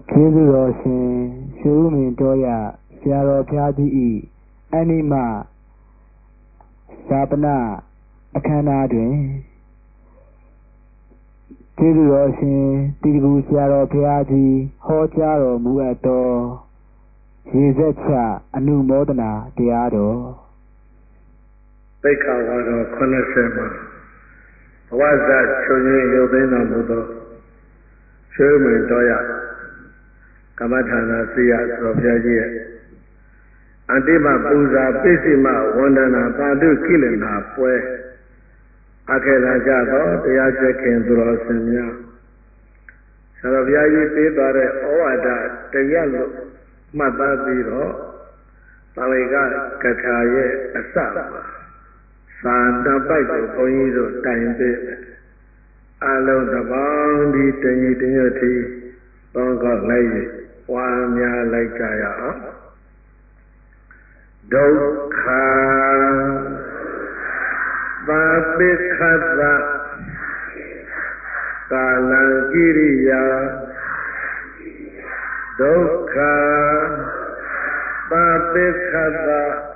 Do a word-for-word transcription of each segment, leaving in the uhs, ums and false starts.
ကျေးဇူးတော်ရှင်ရွှေဦးမင်းတော်ရဆရာတော်ဘုရားကြီး၏အနိမဇာပနအခမ်းအနားတွင်ကျေးဇူးတော်ရှင်တိတ္တကူဆရာတော်ဘုရားကြီးဟောကြားတော်မူအပ်သောရေစက်ချအနုမောဒနာတရားတော်သိက္ခာဝါတော်ခုနှစ်ဆယ်မှာဘဝဇာချုပ်ရင်းရုပ်သိမ်းတော်မူသောရွှေမင်းတော်ရကမ္မထာနာစီရသောဘုရားကြီးရဲ့အတိမပူဇာပိစိမဝန္ဒနာသာဓုကိလေသာပွဲအခက်လာကြသောတရားကျက်ခင်သူတော်စင်များဆရာတော်ဘုရားကြီးပေးသွားတဲ့ဩဝါဒတရားလို့မှတ်သားပြီးတော့သာဝေကကထာရဲ့အစမှာသာတပိုက်ကိုဘုန်းကြီးတို့တိုင်ပေးတယ်အလုံးတစ်ပေါင်းဒီတညီတညွတ်တီသောကောက်လိုက်ဝါများလိုက်ကြရအောင်ဒုက္ခသာပိခသကာလံကိရိယာဒုက္ခသာပိခသ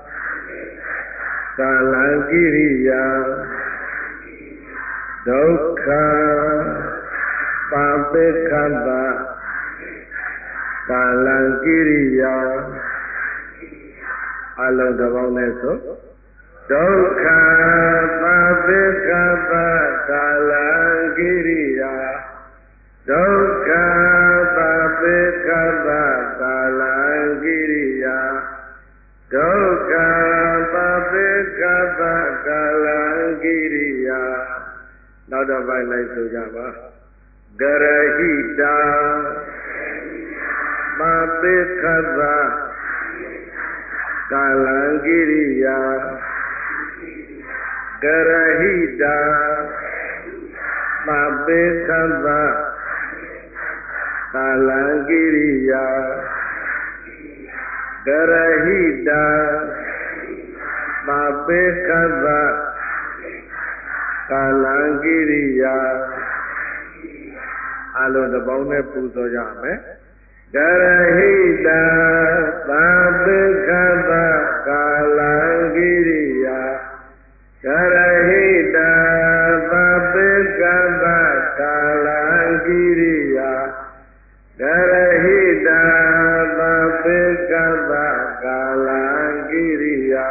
ကာလံကိရိယာဒုက္ခသာပိခသကာလံကိရိယာအလုံးတစ်ပေါင်းနဲ့ဆိုဒုက္ခသာပိခသကာလံကိရိယာဒုက္ခသာပိခသကာလံကိရိယာဒုက္ခသာပိခသကာလံကိရိယာနောက်တော့ပိုင်းလိုက်ဆိုကြပါဂရဟိတာသာပိခသကာလံကိရိယာဂရဟိတာသာပိခသကာလံကိရိယာဂရဟိတာသာပိခသကာလံကိရိယာအလုံးတစ်ပေါင်းနဲ့ပူဇော်ကြမယ်ဂရဟိတာသာပိခသကာလံကိရိယာဂရဟိတာသာပိခသကာလံကိရိယာဂရဟိတာသာပိခသကာလံကိရိယာ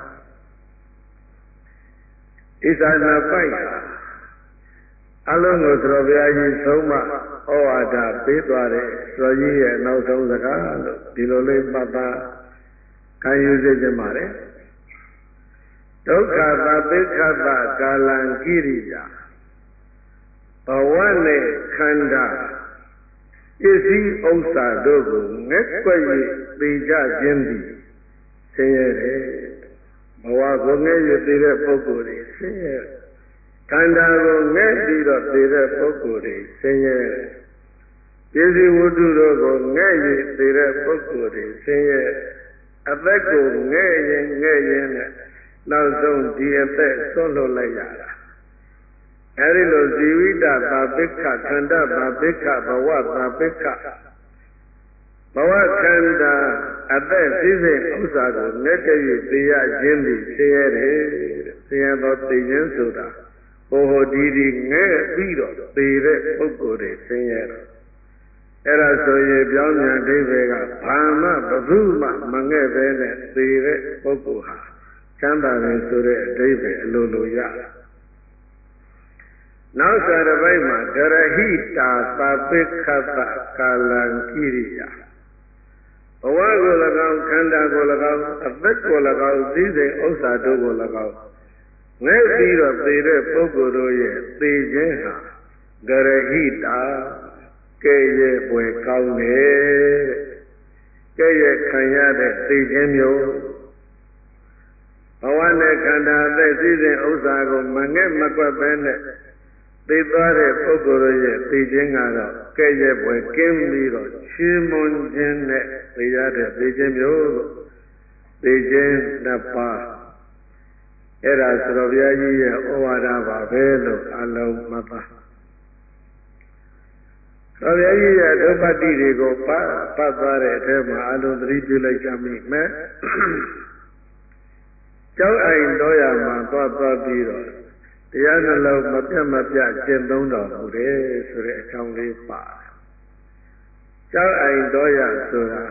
ဣဇာနာပိုက်အလုံးကိုသတော်ဘုရားကြီးဆုံးမဩဝါဒပေးသွားတဲ့တော်ကြီးရဲ့နောက်ဆုံးစကားလို့ဒီလိုလေးမှတ်သားခံယူစေချင်ပါတယ်ဒုက္ခသာပိခသကာလံကိရိယာဘဝနဲ့ခန္ဓာပစ္စည်းဥစ္စာတို့ကိုငက်ွက်၍သိကြခြင်းသည်ဆင်းရဲတယ်ဘဝကိုငဲ့၍သိတဲ့ပုဂ္ဂိုလ်တွေဆင်းရဲခန္ဓာကိုငဲ့ပြီးတော့သိတဲ့ပုဂ္ဂိုလ်တွေဆင်းရဲပစ္စည်းဝတ္ထုတို့ကိုငဲ့၍သိတဲ့ပုဂ္ဂိုလ်တွေဆင်းရဲအသက်ကိုငဲ့ရင်ငဲ့ရင်နဲ့နောက်ဆုံးဒီအသက်ဆွလွတ်လိုက်ရတာအဲဒီလိုဇီဝိတသာပိက္ခခန္ဓာသာပိက္ခဘဝသာပိက္ခဘဝခန္ဓာအသက်စည်းစိမ်ဥစ္စာကိုငဲ့ကြ၍သိရခြင်းသည်ဆင်းရဲတယ်ဆင်းရဲသောသိခြင်းဆိုတာဟိုဟိုဒီဒီငဲ့ပြီးတော့သိတဲ့ပုဂ္ဂိုလ်တွေဆင်းရဲတယ်အဲ့ဒါဆိုရင်ပြောင်းပြန်အဓိပ္ပာယ်ကဘာမှဘယ်သူမှမငဲ့ပဲနဲ့သိတဲ့ပုဂ္ဂိုလ်ဟာချမ်းသာတယ်ဆိုတဲ့အဓိပ္ပာယ်အလိုလိုရတယ်နောက်စာတစ်ပိုက်မှာဂရဟိတာသာပိခသကာလံကိရိယာဘဝကို၎င်းခန္ဓာကို၎င်းအသက်ကို၎င်းစည်းစိမ်ဥစ္စာတို့ကို၎င်းငဲ့ပြီးတော့သိတဲ့ပုဂ္ဂိုလ်တို့ရဲ့သိခြင်းဟာဂရဟိတာကဲ့ရဲ့ပွေကောင်းတယ်ကဲ့ရဲ့ခံရတဲ့သိခြင်းမျိုးဘဝနဲ့ခန္ဓာအသက်စည်းစိမ်ဥစ္စာကိုမငဲ့မကွက်ပဲနဲ့သိသွားတဲ့ပုဂ္ဂိုလ်ရဲ့သိခြင်းကတော့ကဲ့ရဲ့ပွေကင်းပြီးတော့ချီးမွမ်းခြင်းနဲ့သိရတဲ့သိခြင်းမျိုးလို့သိခြင်းနှစ်ပါးအဲ့ဒါဆိုတော့ဘုရားကြီးရဲ့ဩဝါဒပါပဲလို့အလုံးမှတ်ပါခတော်ဗျာကြီးရဲ့ဒုပ္ပတိတွေကိုပတ်ပတ်သွားတဲ့အထဲမှာအလုံးသတိပြုလိုက်ကြမိမယ်ကျောင်းအိမ်တော်ရမှာသွားသွားပြီးတော့တရားနှလုံးမပြတ်မပြတ်ကျင့်သုံးတော်မူတယ်ဆိုတဲ့အကြောင်းလေးပါတယ်ကျောင်းအိမ်တော်ရဆိုတာ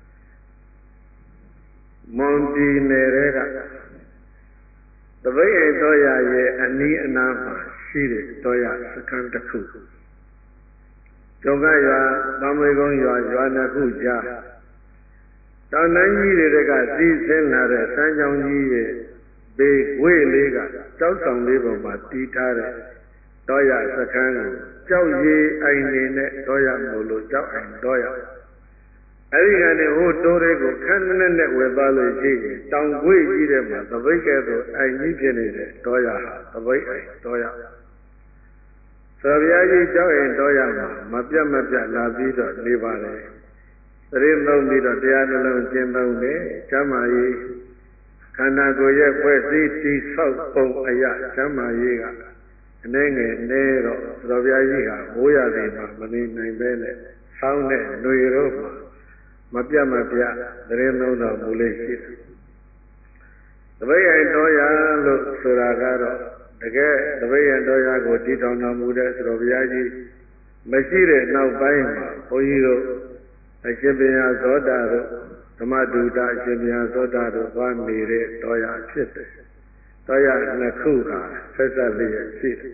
မွန်ပြည်နယ်ကတပိတ်အိမ်တော်ရရဲ့အနီးအနားမှာရှိတဲ့တော်ရစခန်းတစ်ခုကျောင်းကရွာသံမေကုန်းရွာရွာနှစ်ခုကြားတောင်တန်းကြီးတွေကစီးဆင်းလာတဲ့စမ်းချောင်းကြီးရဲ့ဘေးဝေးလေးကကြောက်ဆောင်လေးပေါ်မှာတီးထားတဲ့တော်ရစခန်းကိုကြောက်ရည်အိမ်နေနဲ့တော်ရမို့လို့ကြောက်အိမ်တော်ရအဲဒီကနေဟိုတိုးတွေကိုခန်းနဲ့နဲ့ဝယ်သွားလို့ရှိရင်တောင်ကွေ့ကြီးတဲ့မှာသပိတ်ကဲဆိုအိမ်ကြီးဖြစ်နေတဲ့တော်ရဟာသပိတ်အိမ်တော်ရဆိုဗျာကြီးကြောက်အိမ်တော်ရမှာမပြတ်မပြတ်လာပြီးတော့နေပါလေသတိသုံးပြီးတော့တရားနှလုံးကျင့်သုံးတယ်ကျမ်းမာရေးခန္ဓာကိုယ်ရဲ့ဖွဲ့စည်းတည်ဆောက်ပုံအရာကျမ်းမာရေးကနေငယ်နေတော့သတော်ဗျာကြီးဟာမိုးရသည်မှာမနေနိုင်ပဲနဲ့ဆောင်းတဲ့ຫນွေတော့မှာမပြတ်မပြတ်သတိသုံးတော်မူလေးရှိတယ်သပိတ်အိမ်တော်ရလို့ဆိုတာကတော့တကယ်သပိတ်အိမ်တော်ရကိုတည်ထောင်တော်မူတဲ့သတော်ဗျာကြီးမရှိတဲ့နောက်ပိုင်းမှာဘုန်းကြီးတို့အရှင်ဘုရားသောတာတို့ဓမ္မဒုတာအရှင်ဘုရားသောတာတို့သွားနေတဲ့တော်ရဖြစ်တယ်တော်ရနှစ်ခုဟာဆက်ဆက်လျက်ရှိတယ်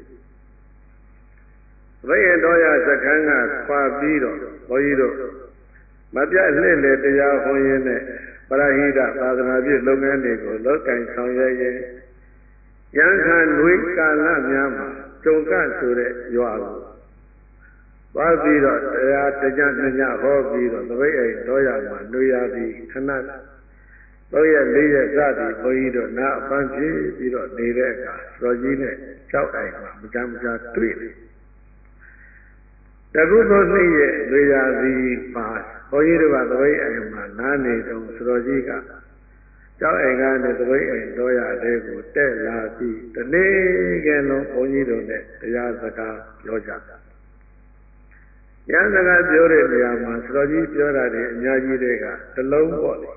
ဘိယံတော်ရစခန်းကခွာပြီးတော့ဘုန်းကြီးတို့မပြတ်လှည့်လေတရားဟောရင်းနဲ့ပရဟိတသာသနာပြုလုပ်ငန်းတွေကိုလောကင်ဆောင်ရွက်ရင်ရန်ခါနွေကာလများမှာကြုံကဆိုတဲ့ရွာကိုသွားပြီးတော့တရားတကြညညဟောပြီးတော့သပိတ်အိမ်တော်ရမှာနှွေရသည်ခဏတော့ရလေးရစသည်ဘုန်းကြီးတို့နာအပန်းဖြေပြီးတော့နေတဲ့အခါတော်ကြီးနဲ့ကြောက်အိမ်မှာမကြမ်းမကြာတွေ့တယ်တကုသောနှစ်ရဲ့နှွေရသည်မှာဘုန်းကြီးတို့ကသပိတ်အိမ်မှာနားနေတော့ဆိုတော်ကြီးကကျောင်းအိမ်ကနေသပိတ်အိမ်တော်ရတဲ့ကိုတက်လာပြီးတနေ့ကလုံးဘုန်းကြီးတို့နဲ့တရားစကားပြောကြတယ်။တရားစကားပြောတဲ့နေရာမှာဆိုတော်ကြီးပြောတာတွေအများကြီးတွေကတလုံးပေါ့လေ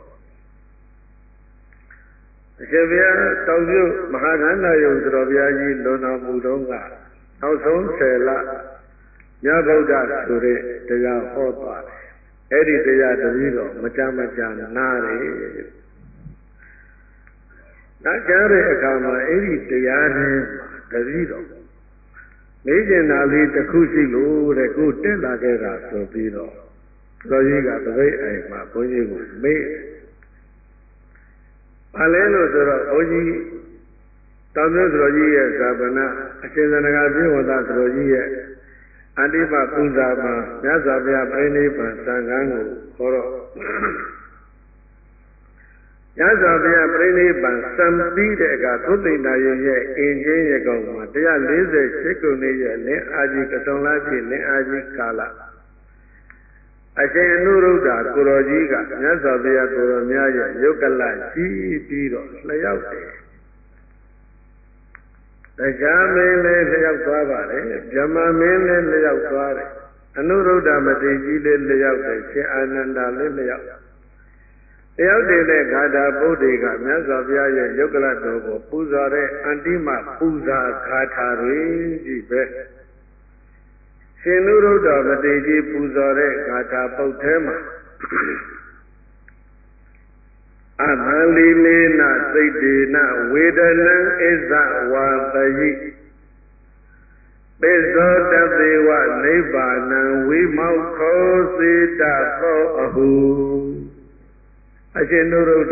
။အရှင်ဘုရားတောင်ပြုမဟာကန္တာယုံဆိုတော်ဘုရားကြီးလွန်တော်မူတော့ကနောက်ဆုံးဆယ်လမြတ်ဗုဒ္ဓဆိုတဲ့တရားဟောသွားတယ်။အဲ့ဒီတရားတပည့်တော်မကြမကြာနားတယ်။နားကြတဲ့အခါမှာအဲ့ဒီတရားနဲ့တပည့်တော်မေးကျင်တာလေးတစ်ခုရှိလို့တဲ့ကိုတက်လာခဲ့တာဆိုပြီးတော့တော်ကြီးကတပိတ်အိမ်မှာဘုန်းကြီးကိုမေးဘာလဲလို့ဆိုတော့ဘုန်းကြီးတောင်မြို့တော်ကြီးရဲ့ဇာပနာအရှင်သနဂါပြေဝတ္တတော်ကြီးရဲ့အန္တိပပူဇာမှာမြတ်စွာဘုရားပြိဋိဘံသံဃာကိုခေါ်တော့မြတ်စွာဘုရားပြိဋိဘံစံပြီးတဲ့အခါသုသိဏယရဲ့အင်ချင်းရကောင်မှာone forty-eightခုနှစ်ရဲ့လင်းအာကြီးကစုံလားဖြစ်လင်းအာကြီးကာလအရှင်အနုရုဒ္ဓကိုရောကြီးကမြတ်စွာဘုရားကိုရောများရဲ့ယုတ်ကလကြီးပြီးတော့လျှောက်တယ်တရားမင်းလည်းလျှောက်သွားပါတယ်ဗြဟ္မာမင်းလည်းလျှောက်သွားတယ်အနုရုဒ္ဓမတိကြီးလည်းလျှောက်တယ်ရှင်အာနန္ဒာလည်းလျှောက်တယောက်တည်းနဲ့ဂါထာပုဒ်တွေကမြတ်စွာဘုရားရဲ့ယုတ်ကလတော်ကိုပူဇော်တဲ့အန္တိမပူဇာဂါထာတွေကြီးပဲရှင်နုရုဒ္ဓမတိကြီးပူဇော်တဲ့ဂါထာပုဒ်ထဲမှာအသံလီလေနစိတ်တေနဝေဒနံဣဇဝါတယိပိဇောတသေဝနိဗ္ဗာနံဝိမောက္ခောစေတသောအဟုအရှင်နုရုဒ္ဓ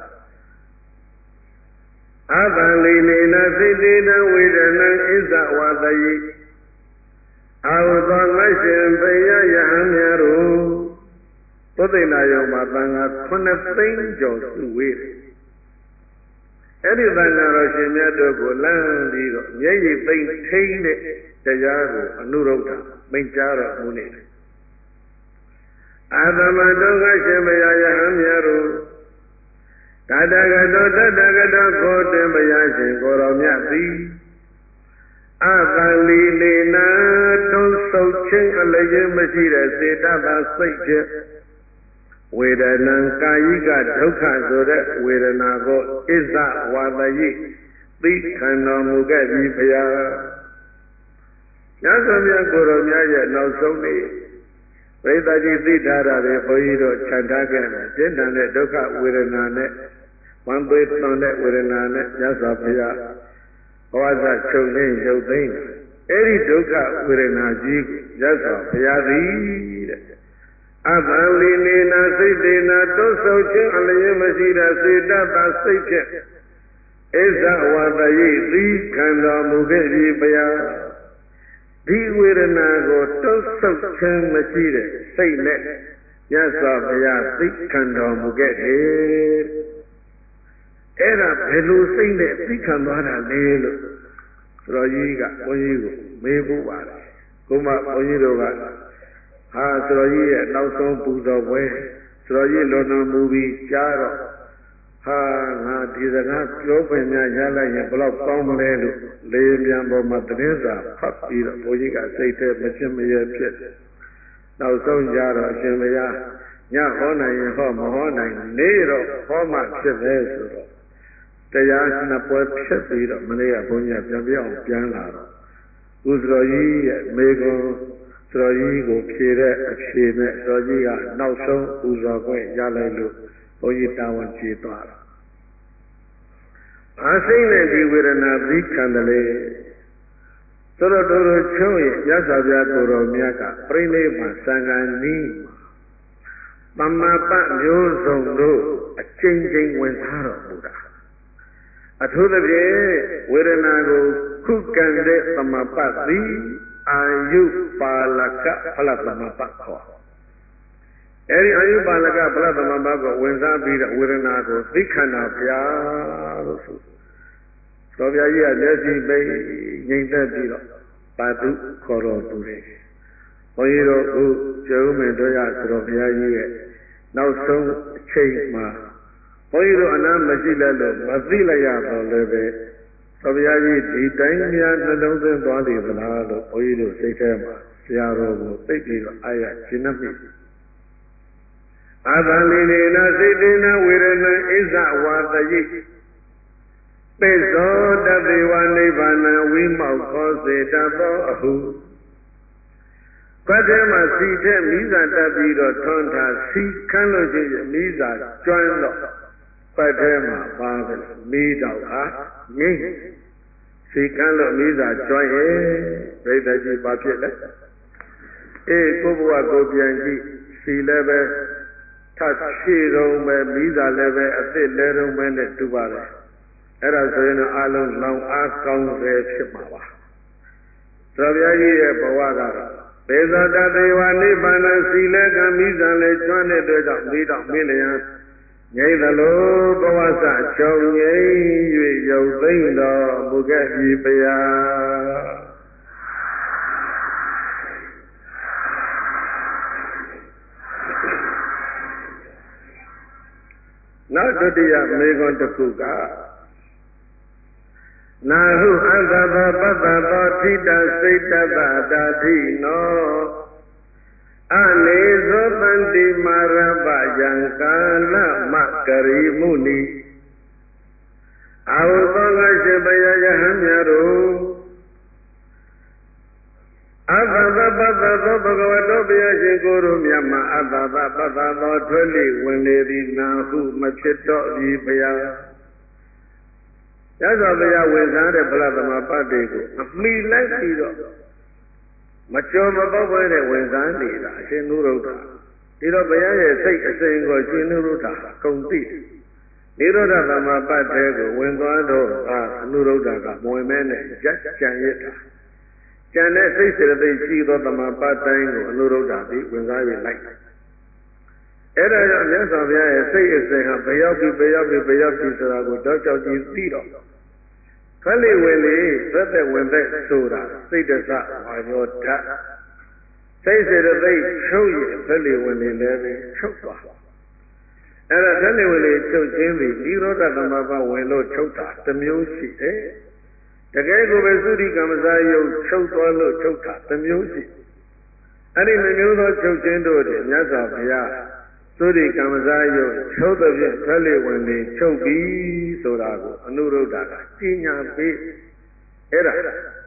ကအသံလီလေနစိတ်တေနဝေဒနံဣဇဝါတယိအာဟုသောငါရှင်ဘုရားယဟန်များတို့သုသိဏယုံမှာသံဃာခုနှစ်သိန်းကျော်စုဝေးတယ်အဲ့ဒီသံဃာတော်ရှင်မြတ်တို့ကိုလမ်းပြီးတော့မျက်ရည်သိမ့်ထိန်းတဲ့တရားကိုအနုရုဒ္ဓမိန့်ကြားတော်မူနေတယ်အာသမတောငါရှင်ဘုရားယဟန်များတို့တတဂတောတတဂတောကိုတင်ဘုရားရှင်ကိုတော်မြတ်သည်အပလီလေနာထုံးဆုပ်ချင်းအလျင်မရှိတဲ့စေတသာစိတ်ဖြင့်ဝေဒနာကာယိကဒုက္ခဆိုတဲ့ဝေဒနာကိုဣဇဝါဒယိသိခံတော်မူခဲ့ပြီဘုရားညဇောမြတ်ကိုယ်တော်များရဲ့နောက်ဆုံးနေ့ပရိသတ်ကြီးသိထားတာတွေဘုန်းကြီးတို့ခြံထားခဲ့တယ်ပြင်းထန်တဲ့ဒုက္ခဝေဒနာနဲ့ဝမ်းသွေးသွန်တဲ့ဝေဒနာနဲ့ညဇောဘုရားဘဝဇချုပ်သိရုပ်သိမ်းအဲ့ဒီဒုက္ခဝေဒနာကြီးကိုညဇောဘုရားသည်တဲ့အတ္တလီနေနာစိတ်တေနာတွဆုတ်ခြင်းအလျင်မရှိတဲ့စေတသာစိတ်ဖြင့်ဣဇဝါဒယိသိခံတော်မူခဲ့ပြီဘုရားဒီဝေဒနာကိုတွဆုတ်ခြင်းမရှိတဲ့စိတ်နဲ့ညဇောဘုရားသိခံတော်မူခဲ့တယ်အဲ့ဒါဘယ်လိုစိတ်နဲ့သိခံသွားတာလဲလို့ဆိုတော့ကြီးကဘုန်းကြီးကိုမေးဖို့ပါတယ်ကိုမဘုန်းကြီးတို့ကဟာဆိုတော်ကြီးရဲ့နောက်ဆုံးပူဇော်ပွဲဆိုတော်ကြီးလွန်တော်မူပြီးကြားတော့ဟာငါဒီစကားပြောခွင့်များရလိုက်ရင်ဘယ်တော့ကောင်းမလဲလို့လေပြန်ပေါ်မှာသတင်းစာဖတ်ပြီးတော့ဘုန်းကြီးကစိတ်ထဲမချင်မရဲဖြစ်တယ်နောက်ဆုံးကြတော့အရှင်ဘုရားညဟောနိုင်ရင်ဟောမဟောနိုင်နေတော့ဟောမှဖြစ်ပဲဆိုတော့တရားနှစ်ပွဲဖြစ်ပြီးတော့မနေ့ကဘုန်းကြီးကပြန်ပြောင်းပြန်လာတော့ဥစ္စတော်ကြီးရဲ့မေကွန်စတော်ကြီးကိုဖြေတဲ့အဖြေနဲ့စတော်ကြီးကနောက်ဆုံးပူဇော်ခွင့်ရလိုက်လို့ဘုန်းကြီးတာဝန်ကျေသွားတာအာစိတ်နဲ့ဒီဝေဒနာသိခံတယ်လေဆိုတော့တို့တို့ချုံးရဲ့ရသဗျာကိုယ်တော်မြတ်ကပြိဋိဘံသံဃာနီးပမာပမျိုးစုံတို့အချင်းချင်းဝင်စားတော်မူတာအထူးသဖြင့်ဝေဒနာကိုခုခံတဲ့သမပတ်သည်အာယုပါလကဖလသမပတ်ခေါ်အဲဒီအာယုပါလကဖလသမပတ်ကိုဝင်စားပြီးတော့ဝေဒနာကိုသိခန္ဓာဗျာလို့ဆိုတော်ဗျာကြီးကမျက်စိပိတ်ငြိမ်သက်ပြီးတော့ပါတုခေါ်တော်သူတယ်ဘုန်းကြီးတို့အခုကျုံမင်းတို့ရဆိုတော်ဗျာကြီးရဲ့နောက်ဆုံးအချိန်မှာဘုန်းကြီးတို့အနားမရှိလဲလို့မသိလိုက်ရတော့လည်းပဲတော်ဗျာကြီးဒီတိုင်းများနှလုံးသွင်းသွားလေသလားလို့ဘုန်းကြီးတို့စိတ်ထဲမှာဆရာတော်ကိုသိပြီးတော့အာရရှင်းနှမိအာသလီနေနာစိတ်တေနာဝေရဏဣဇဝါတယိပိဇောတသေဝနိဗ္ဗာန်ဝိမောက်ခောစေတသောအဟုကတ္တမစီတဲ့မိဇာတက်ပြီးတော့ထွန်းထားစီခန်းလို့ရှိရင်မိဇာကျွမ်းတော့ပတ်ထဲမှာပါတယ်မိတော့ဟာငိမ့်စီခန်းလို့မိဇာကျွမ်းရဲ့ဒိဋ္ဌိကြီးဘာဖြစ်လဲအေးကိုဘဝကိုပြန်ကြည့်စီလည်းပဲထပ်ဖြည့်တော့ပဲမိဇာလည်းပဲအစ်စ်လဲတော့ပဲနဲ့တူပါတယ်အဲ့ဒါဆိုရင်အလုံးလောင်အားကောင်းစေဖြစ်မှာပါသရဗျာကြီးရဲ့ဘဝကတော့ပေဇာတသေဝနိဗ္ဗာန်စီလဲကမိဇံလဲကျွမ်းတဲ့အတွက်ကြောင့်မိတော့မင်းလျံငြိမ့်သလိုဘဝစချုပ်ငြိမ့်၍ရုပ်သိမ့်တော်မူခဲ့ပြီဘုရားနောက်ဒုတိယမေခွန်းတစ်ခုကနာဟုအတ္တသောပတ္တသောထိတစိတ်တတ္တတာထိနောအနေသောတန္တိမာရပယံကာလမကရိမုနိအာဟုသောကရှိပယယဟံမြတ်တို့အတ္တသပတ္တသောဘဂဝတောဘုရားရှင်ကိုယ်တို့မြတ်မှာအတ္တသပတ္တသောထွဲ့လိဝင်လေသည်နာဟုမဖြစ်တော့ပြီဘုရားရသော်ဘုရားဝင်စားတဲ့ဗလသမပတ်တွေကိုအမိလိုက်ပြီးတော့မကြောမပေါက်ပဲနဲ့ဝင်စားနေတာအရှင်နုရုဒ္ဓဒီတော့ဘုရားရဲ့စိတ်အစဉ်ကိုရှင်နုရုဒ္ဓကုံသိနိရောဓသမပတ်တွေကိုဝင်သွားတော့အာနုရုဒ္ဓကမဝင်မဲနဲ့ရက်ကြံရစ်တာကျန်တဲ့စိတ်စေတသိက်ရှိသောသမပတ်တိုင်းကိုအနုရုဒ္ဓပြီးဝင်စားပြီးလိုက်အဲ့ဒါကြောင့်မြတ်စွာဘုရားရဲ့စိတ်အစဉ်ဟာဘယ်ရောက်ပြီဘယ်ရောက်ပြီဘယ်ရောက်ပြီဆိုတာကိုတောက်ချောက်ကြီးသိတော့ခလိဝင်လေသက်သက်ဝင်သက်ဆိုတာစိတ်တစဝါရောဓာတ်စိတ်စေတသိက်ချုပ်ရခလိဝင်လေလည်းပဲချုပ်သွားအဲ့ဒါခလိဝင်လေချုပ်ခြင်းပြီးနိရောဓသမဘဝင်လို့ချုပ်တာတစ်မျိုးရှိတယ်တကယ်ကိုပဲသုတိကမ္မစာယုတ်ချုပ်သွားလို့ချုပ်တာတစ်မျိုးရှိအဲ့ဒီနှမျိုးသောချုပ်ချင်းတို့တည်းမြတ်စွာဘုရားသုရိကမ္မဇာယုတ်ချုပ်သဖြင့်ထွက်လေဝင်လေချုပ်ပြီးဆိုတာကိုအနုရုဒ္ဓကကြီးညာပေးအဲ့ဒါ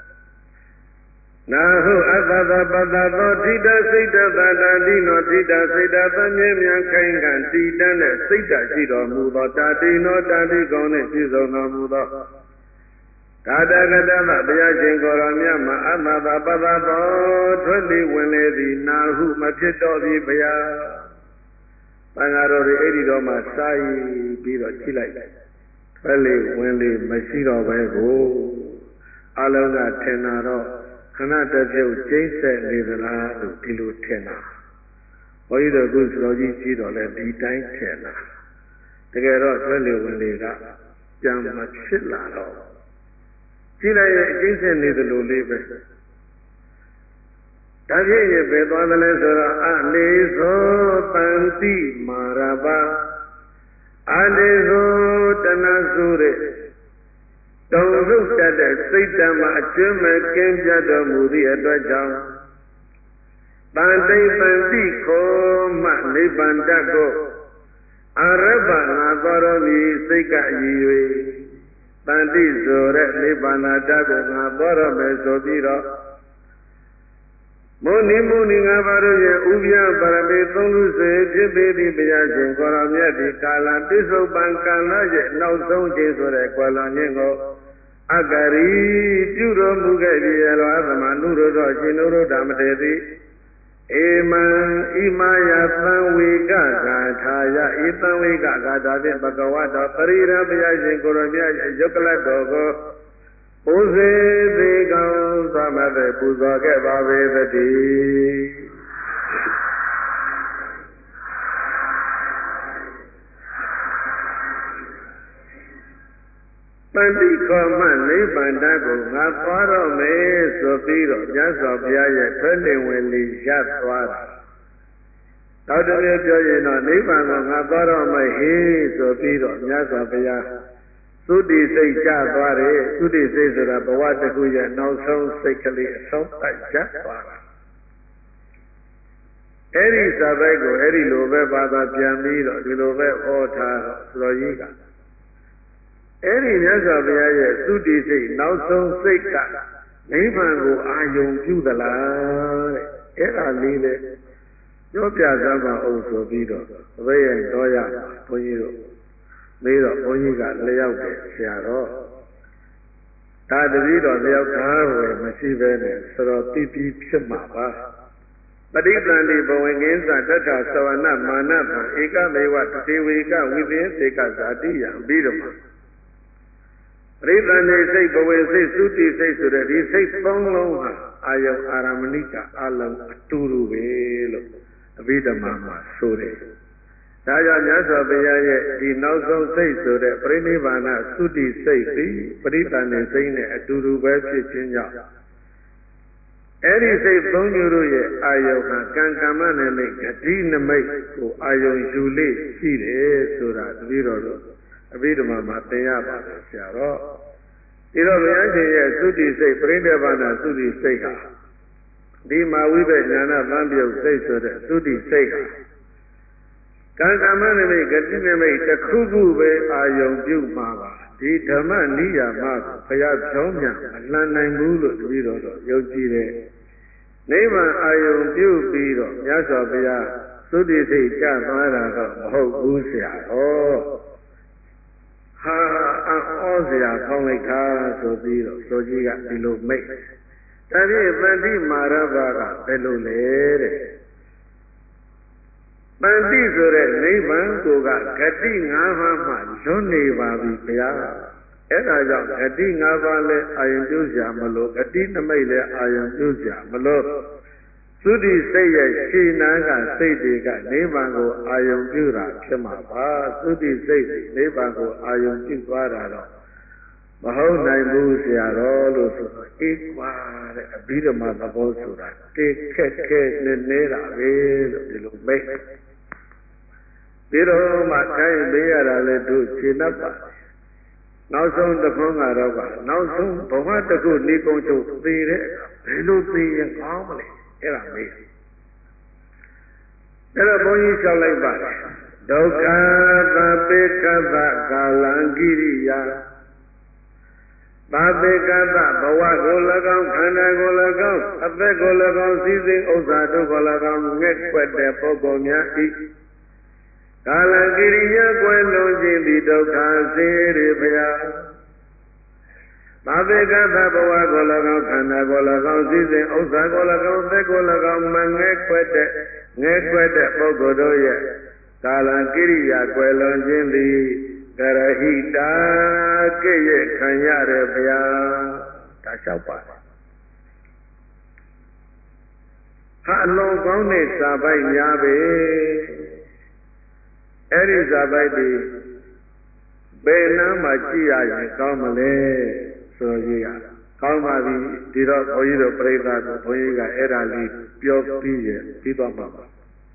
နာဟုအတ္တသပတ္တသောထိတစိတ်တသတ္တတိနောထိတစိတ်တသမြဲမြံခိုင်ခံတည်တတ်တဲ့စိတ်တရှိတော်မူသောတာတိနောတာတိကောင်းနှင့်ပြည့်စုံတော်မူသောကာတကတမဘုရားရှင်ကိုယ်တော်မြတ်မှာအတ္တသပတ္တသောထွက်လေဝင်လေသည်နာဟုမဖြစ်တော်ပြီဘုရားတန်ဃာတော်တွေအဲ့ဒီတော့မှစာရည်ပြီးတော့ကြည့်လိုက်ထွက်လေဝင်လေမရှိတော့ပဲကိုအလုံးကထင်တာတော့ခဏတပြုတ်ကျိမ့်ဆက်နေသလားလို့ဒီလိုထင်တာဘုန်းကြီးတို့ခုစတော်ကြီးကြည့်တော့လဲဒီတိုင်းထင်တာတကယ်တော့ထွက်လေဝင်လေကကြံမဖြစ်လာတော့ကြည့်လိုက်ရင်အကျိမ့်ဆက်နေသလိုလေးပဲဒါဖြင့်ဘယ်သွားသလဲဆိုတော့အနေသောတန်တိမာရပါအနေသောတဏှဆိုတဲ့တုံ့ဆုတ်တတ်တဲ့စိတ်ဓာတ်မှာအကျွမ်းမဲ့ကင်းပြတ်တော်မူသည့်အတွက်ကြောင့်တန်တိပန်တိခောမှနိဗ္ဗာန်တတ်ကိုအရဘငါတော်တော်မူစိတ်ကအည်၍တန်တိဆိုတဲ့နိဗ္ဗာန်တတ်ကိုငါတော်တော်မယ်ဆိုပြီးတော့မောနိမုန်ငါပါတို့ရဲ့ဥပြပါရမေသုံးလူဆွေဖြစ်ပေသည့်ဘုရားရှင်ကိုရောမြတ်ဒီကာလပစ္စုပန်ကာလရဲ့နောက်ဆုံးခြင်းဆိုတဲ့ကွယ်လွန်ခြင်းကိုအကရီပြုတော်မူခဲ့ပြီလောသမနုရတော်ရှင်နုရဓမ္မတေတိဧမံဣမယသံဝေကဂါထာယဧသံဝေကဂါထာဖြင့်ဘဂဝတောပရိရဘုရားရှင်ကိုရောမြတ်ရဲ့ယုတ်ကလတ်တော်ကိုဘုဇေသေးကောင်းသမတဲ့ပူဇော်ခဲ့ပါပေသတည်းပန္တိခောမနိဗ္ဗာန်တကိုငါသွားတော့မယ်ဆိုပြီးတော့မြတ်စွာဘုရားရဲ့ထွက်နေဝင်လေရပ်သွားတာနောက်တစ်မျိုးပြောရင်တော့နိဗ္ဗာန်ကိုငါသွားတော့မယ်ဟေးဆိုပြီးတော့မြတ်စွာဘုရားသုတိစိတ်ကျသွားတယ်သုတိစိတ်ဆိုတာဘဝတစ်ခုရဲ့နောက်ဆုံးစိတ်ကလေးအဆုံးသတ်ကျသွားတာအဲ့ဒီစာပိုက်ကိုအဲ့ဒီလိုပဲဘာသာပြန်ပြီးတော့ဒီလိုပဲဟောထားတော့ဆိုတော်ကြီးကအဲ့ဒီမြတ်စွာဘုရားရဲ့သုတိစိတ်နောက်ဆုံးစိတ်ကနိဗ္ဗာန်ကိုအာယုံပြုသလားတဲ့အဲ့ဒါလေးလေပြောပြစမ်းပါအောင်ဆိုပြီးတော့ဘယ်ရဲ့တော့ရဘုန်းကြီးတို့မေးတော့ဘုန်းကြီးကလျောက်တယ်ဆရာတော်ဒါတတိတော်လျောက်သားဝယ်မရှိပဲနဲ့ဆိုတော့တိတိဖြစ်မှာပါပဋိသန္တိဘဝင်ကင်းစတတ္ထသဝနမာနတံဧကမေဝတတိဝေကဝိသေစေကဇာတိယံပြီးတော့မှာပရိသန္တိစိတ်ဘဝင်စိတ်သုတိစိတ်ဆိုတဲ့ဒီစိတ်သုံးလုံးဟာအာယုအာရမဏိကအလုံးအတူတူပဲလို့အဘိဓမ္မာမှာဆိုတယ်ဒါကြောင့်မြတ်စွာဘုရားရဲ့ဒီနောက်ဆုံးစိတ်ဆိုတဲ့ပြိဋိဘာနာသုတိစိတ်သည်ပရိသန္တိစိတ်နဲ့အတူတူပဲဖြစ်ခြင်းကြောင့်အဲ့ဒီစိတ်သုံးမျိုးတို့ရဲ့အာယုဟာကံကမ္မနဲ့မိတ်ဂတိနမိတ်ကိုအာယုယူလေးရှိတယ်ဆိုတာတပည့်တော်တို့အဘိဓမ္မာမှာသင်ရပါတယ်ဆရာတော်ဒီတော့ဘုရားရှင်ရဲ့သုတိစိတ်ပြိဋိဘာနာသုတိစိတ်ဟာဒီမာဝိဘဉာဏသံပြုတ်စိတ်ဆိုတဲ့သုတိစိတ်ဟာကံကမ္မနိမိတ်ဂတိနိမိတ်တစ်ခုခုပဲအာယုံပြုမှာပါဒီဓမ္မနိယာမကိုဘုရားပြောင်းပြန်မလှန်နိုင်ဘူးလို့တပည့်တော်တို့ယုံကြည်တယ်နိဗ္ဗာန်အာယုံပြုပြီးတော့မြတ်စွာဘုရားသုတိစိတ်ကျသွားတာတော့မဟုတ်ဘူးဆရာတော်ဟာအောစရာကောင်းလိုက်တာဆိုပြီးတော့ဆိုကြီးကဒီလိုမိတ်ဒါဖြင့်ပန္တိမာရဘကဘယ်လိုလဲတဲ့ပန္တိဆိုတဲ့နိဗ္ဗာန်ကိုကဂတိ၅ပါးမှလွတ်နေပါပြီဗျာအဲ့ဒါကြောင့်ဂတိ၅ပါးလဲအာယုံပြုစရာမလိုဂတိနမိတ်လဲအာယုံပြုစရာမလိုသုတိစိတ်ရဲ့ရှင်းနာကစိတ်တွေကနိဗ္ဗာန်ကိုအာယုံပြုတာဖြစ်မှာပါသုတိစိတ်နိဗ္ဗာန်ကိုအာယုံပြုသွားတာတော့မဟုတ်နိုင်ဘူးဆရာတော်လို့ဆိုတော့အေးကွာတဲ့အဘိဓမ္မာသဘောဆိုတာတေခက်ခဲနေနေတာပဲလို့ဒီလိုမိတ်ပြီးတော့မှခိုင်းပေးရတာလေတို့ခြေနှပ်ပါနောက်ဆုံးတစ်ခုကတော့ကနောက်ဆုံးဘဝတစ်ခုနေကုန်ချုပ်သေးတဲ့အခါဘယ်လိုသိရင်ကောင်းမလဲအဲ့ဒါမေးအဲ့တော့ဘုန်းကြီးလျှောက်လိုက်ပါတယ်ဒုက္ခသဗ္ဗေကသကာလံကိရိယာသဗ္ဗေကသဘဝကို၎င်းခန္ဓာကို၎င်းအသက်ကို၎င်းစည်းစိမ်ဥစ္စာတို့ကို၎င်းငဲ့ကွက်တဲ့ပုဂ္ဂိုလ်များဤကာလံကိရိယာကွယ်လွန်ခြင်းသည်ဒုက္ခစေရဖျားသဗ္ဗေကသဘဝကို၎င်းခန္ဓာကို၎င်းစည်းစိမ်ဥစ္စာကို၎င်းသက်ကို၎င်းမငဲ့ကွက်တဲ့ငဲ့ကွက်တဲ့ပုဂ္ဂိုလ်တို့ရဲ့ကာလံကိရိယာကွယ်လွန်ခြင်းသည်ကရဟိတာကိရခံရတဲ့ဗျာဒါလျှောက်ပါတယ်ဟာအလုံးကောင်းတဲ့စာပိုက်များပဲအဲ့ဒီစာပိုက်ဒီဘယ်နှမ်းမှကြည့်ရရင်ကောင်းမလဲဆိုရရကောင်းပါပြီဒီတော့ဘုန်းကြီးတို့ပြိဿကိုဘုန်းကြီးကအဲ့ဒါလေးပြောပြီးရပြီးတော့မှာပါ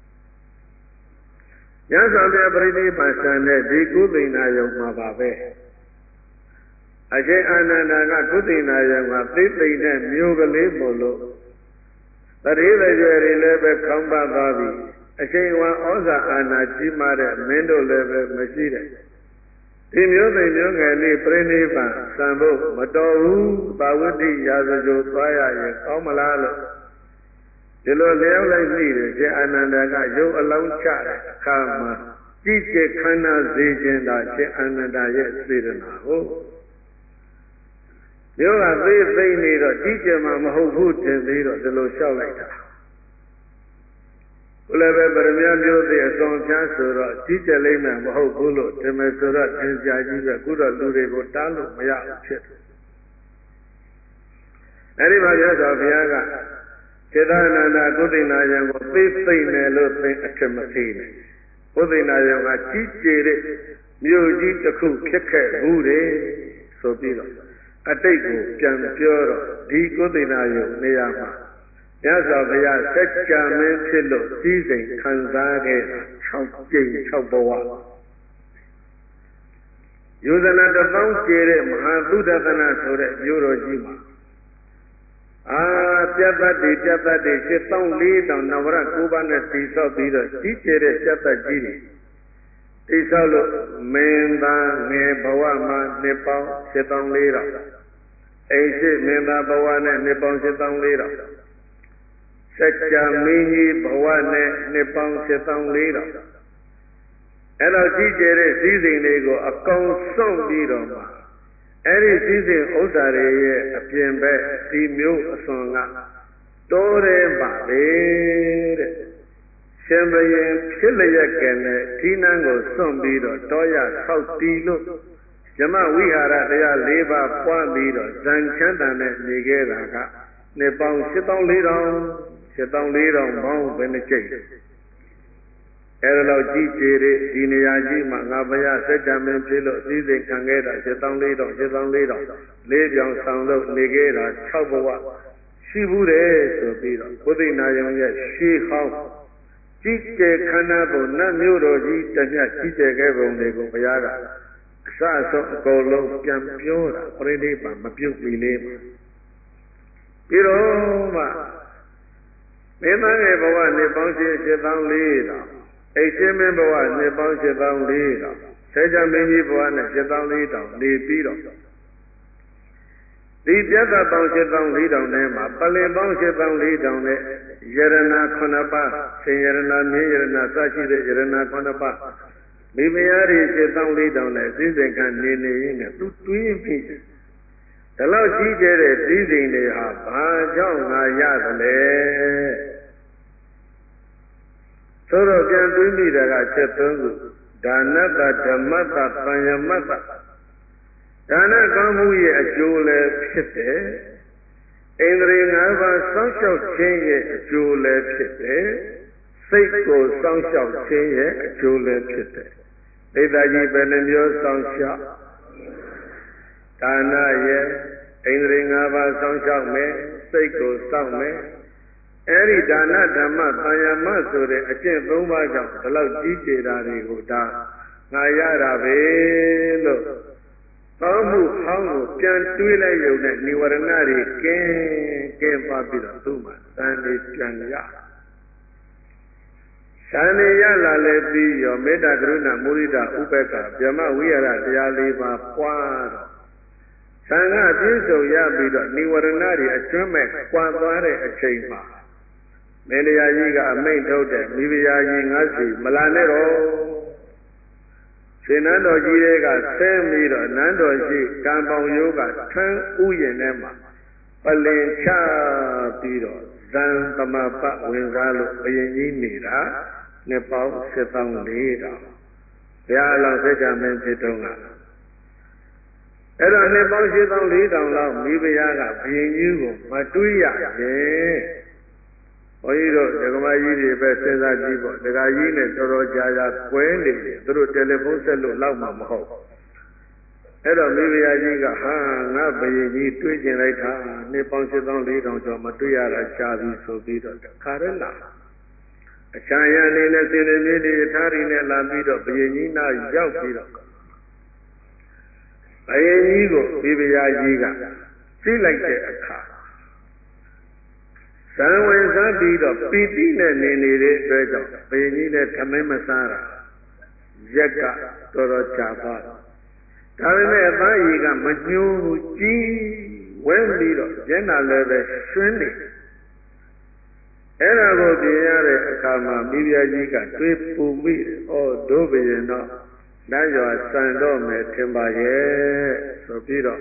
ညဇောပြပရိနိဗ္ဗာန်ဆန်တဲ့ဒီကုသိဏယုံမှာပါပဲအရှင်အာနန္ဒာကကုသိဏယုံကသိသိနဲ့မျိုးကလေးမို့လို့တတိယရွယ်တွေလည်းပဲခေါင်းပတ်သွားပြီအရှင်ဝါဩဇာအာဏာကြီးမားတဲ့မင်းတို့လည်းပဲမရှိတဲ့ဒီမျိုးသိမျိုးငယ်လေးပြိနိဗ္ဗာန်ဆံဖို့မတော်ဘူးပါဝတ္တိရာဇဂိုသွားရရင်ကောင်းမလားလို့ဒီလိုလျောက်လိုက်ပြီတဲ့ရှင်အာနန္ဒာကရုပ်အလောင်းချတဲ့အခါမှာကြည်ကျခန္ဓာစေခြင်းသာရှင်အာနန္ဒာရဲ့စေတနာကိုမျိုးကသိသိနေတော့ကြည်ကျမှာမဟုတ်ဘူးတင်ပြီးတော့ဒီလိုလျှောက်လိုက်တာဘုလည်းပဲပရမမျိုးသိအစွန်ဖြားဆိုတော့ကြည်ကျလိမ့်မယ်မဟုတ်ဘူးလို့ဒီမဲ့ဆိုတော့သင်္ကြန်ကြီးပဲခုတော့လူတွေကိုတားလို့မရဘူးဖြစ်တယ်အဲဒီမှာပြောဆိုဘုရားကစေတနာနာကုသိဏယံကိုသိသိမယ်လို့သိအထင်မသေးနဲ့ကုသိဏယံကကြီးကျယ်တဲ့မြို့ကြီးတစ်ခုဖြစ်ခဲ့ဘူးတယ်ဆိုပြီးတော့အတိတ်ကိုပြန်ပြောတော့ဒီကုသိဏယံနေရာမှာမြတ်စွာဘုရားစัจ जा မင်းဖြစ်လို့စည်းစိမ်ခံစားခဲ့တာ၆ကြိမ်၆ဘဝယောဇနာတစ်ပေါင်းကျဲတဲ့မဟာသုဒ္ဓသနာဆိုတဲ့မြို့တော်ကြီးမှာအာပြတ်တတ်တွေပြတ်တတ်တွေရှစ်သောင်းလေးတောင်နဝရကိုးပါးနဲ့တည်ဆောက်ပြီးတော့ကြီးကျယ်တဲ့ပြတ်တတ်ကြီးတွေတည်ဆောက်လို့မင်းသားငယ်ဘဝမှာနှစ်ပေါင်းရှစ်သောင်းလေးတောင်အိမ်ရှိမင်းသားဘဝနဲ့နှစ်ပေါင်းရှစ်သောင်းလေးတောင်စัจ जा မင်းကြီးဘဝနဲ့နှစ်ပေါင်းရှစ်သောင်းလေးတောင်အဲ့တော့ကြီးကျယ်တဲ့စည်းစိမ်တွေကိုအကောင်စွန့်ပြီးတော့မှအဲ့ဒီစည်းစိမ်ဥစ္စာတွေရဲ့အပြင်ဘက်ဒီမျိုးအစွန်ကတိုးတယ်ပါပဲတဲ့ရှင်ဘရင်ဖြစ်လျက်ကနဲ့ဒီနန်းကိုစွန့်ပြီးတော့တောရဆောက်တီလို့ဇမဝိဟာရတရား၄ပါးပွားပြီးတော့ဇံချမ်းသာနဲ့နေခဲ့တာကနှစ်ပေါင်းရှစ်သောင်းလေးတောင်ရှစ်သောင်းလေးတောင်ပေါင်းဘယ်နှကြိမ်အဲ့ဒါတော့ကြည်ကြည်တဲ့ဒီနေရာကြီးမှာငါဘုရားစัจ जा မင်းဖြစ်လို့စည်းစိမ်ခံခဲ့တာရှစ်သောင်းလေးတောင်ရှစ်သောင်းလေးတောင်လေးပြောင်ဆောင်လို့နေခဲ့တာ၆ဘဝရှိဘူးတယ်ဆိုပြီးတော့ဘုဒ္ဓနာယံရဲ့ရှေးဟောင်းကြည်ကျယ်ခန္ဓာပုံနတ်မျိုးတော်ကြီးတမျှကြည်ကျယ်ခဲ့ပုံတွေကိုဘုရားကအစအဆုံးအကုန်လုံးပြန်ပြောတာပြိဋိဘံမပြုတ်ပြီလေးမှာပြီးတော့မှမင်းသားရဲ့ဘဝနှစ်ပေါင်းရှစ်သောင်းလေးတောင်အိရှင်မင်းဘဝနှစ်ပေါင်းရှစ်သောင်းလေးတောင်ဆဲကြမင်းကြီးဘဝနဲ့ရှစ်သောင်းလေးတောင်နေပြီးတော့ဒီပြတ်သက်ပေါင်းရှစ်သောင်းလေးတောင်ထဲမှာပလင်ပေါင်းရှစ်သောင်းလေးတောင်နဲ့ယရဏခုနှစ်ပါးဆင်ယရဏမြင်းယရဏစရှိတဲ့ယရဏခုနှစ်ပါးမိမယားတွေရှစ်သောင်းလေးတောင်နဲ့စည်းစိမ်ခံနေနေရင်းနဲ့သူတွေးပြီးဒီလောက်ကြီးကျယ်တဲ့စည်းစိမ်တွေဟာဘာကြောင့်ငါရသလဲသို့တော့ပြန်တွေးမိတာကချက်သုံးခုဒါနတ္တဓမ္မတ္တသံယမတ္တဒါနကောင်းမှုရဲ့အကျိုးလည်းဖြစ်တယ်ဣန္ဒြေ၅ပါးစောင့်ရှောက်ခြင်းရဲ့အကျိုးလည်းဖြစ်တယ်စိတ်ကိုစောင့်ရှောက်ခြင်းရဲ့အကျိုးလည်းဖြစ်တယ်ဣဒ္ဓကြီးဘယ်နှမျိုးစောင့်ရှောက်ဒါနရဲ့ဣန္ဒြေ၅ပါးစောင့်ရှောက်မယ်စိတ်ကိုစောင့်မယ်အဲ့ဒီဒါနဓမ္မသံယမဆိုတဲ့အကျင့်၃ပါးကြောင့်ဒီလောက်ကြီးကျယ်တာတွေကိုဒါငါရတာပဲလို့သောမှုဟောင်းကိုပြန်တွေးလိုက်ရုံနဲ့និဝရဏတွေကင်းကင်းသွားပြီးတော့သူ့မှာတန်လေးပြန်ရ Sani yala le biyo metta karuna murida ubeka Brahma wiyaraတရားလေးပါးပွားတော့သံဃာပြည့်စုံရပြီးတော့နိဝရဏတွေအကျွမ်းမဲ့ကွာသွားတဲ့အချိန်မှာမင်းတရားကြီးကအမိန့်ထုတ်တဲ့မိဖုရားကြီးငါစီမလာနဲ့တော့ရှင်နန်းတော်ကြီးတွေကဆင်းပြီးတော့နန်းတော်ရှိကံပေါင်ရိုးကထန်းဥယျာဉ်ထဲမှာပလင်ချပြီးတော့ဇံသမပတ်ဝင်စားလို့ဘယင်ကြီးနေတာနှစ်ပေါင်းစစ်တောင်းလေးတောင်ဘုရားအလောင်းဆက်ကြမင်းဖြစ်တော့ကအဲ့တော့နှစ်ပေါင်းရှစ်တောင်းလေးတောင်လောက်မိဖုရားကဘယင်ကြီးကိုမတွေးရရဲ့ဘုန်းကြီးတို့ဒကမကြီးတွေပဲစဉ်းစားကြည့်ပေါ့ဒကာကြီးနဲ့တော်တော်ကြာကြာကွဲနေတယ်သူတို့တယ်လီဖုန်းဆက်လို့လောက်မှမဟုတ်အဲ့တော့မိဖုရားကြီးကဟာငါဘယင်ကြီးတွေးကျင်လိုက်တာနှစ်ပေါင်းရှစ်တောင်းလေးတောင်ကျော်မတွေးရတာရှားပြီဆိုပြီးတော့ခါရလာအချမ်းရနေနဲ့စေနေမြေတွေထားရင်းနဲ့လာပြီးတော့ဘယင်ကြီးနာရောက်ပြီးတော့ဘယင်ကြီးကိုမိဖုရားကြီးကကြည့်လိုက်တဲ့အခါဇံဝင်စားပြီးတော့ပီတိနဲ့နေနေတဲ့အတွက်ကြောင့်ဘယင်ကြီးလည်းထမင်းမစားတာရက်ကတော်တော်ကြာသွားတယ်ဒါပေမဲ့အသားရည်ကမညှိုးဘူးကြီးဝဲပြီးတော့မျက်နှာလည်းပဲရွှင်းနေအဲ့ဒါကိုပြင်ရတဲ့အခါမှာမိဖုရားကြီးကတွေးပူမိတယ်။ဩဒုဘယင်တော့နတ်ရွာစံတော့မယ်ထင်ပါရဲ့ဆိုပြီးတော့